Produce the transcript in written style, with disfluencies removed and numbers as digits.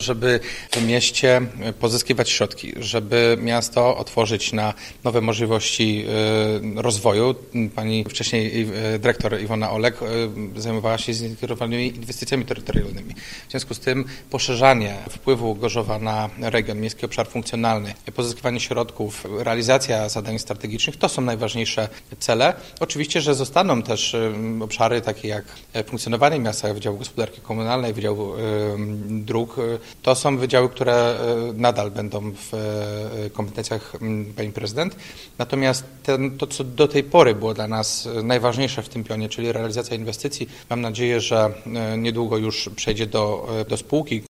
żeby w mieście pozyskiwać środki, żeby miasto otworzyć na nowe możliwości rozwoju. Pani wcześniej dyrektor Iwona Olek zajmowała się zintegrowanymi inwestycjami terytorialnymi. W związku z tym poszerzanie wpływu Gorzowa na region, miejski obszar funkcjonalny, pozyskiwanie środków, realizacja zadań strategicznych to są najważniejsze cele. Oczywiście, że zostaną też obszary takie jak funkcjonowanie miasta, Wydziału Gospodarki Komunalnej, Wydziału Dróg. To są wydziały, które nadal będą w kompetencjach pani prezydent. Natomiast to, co do tej pory było dla nas najważniejsze w tym pionie, czyli realizacja inwestycji, mam nadzieję, że niedługo już przejdzie do spółki.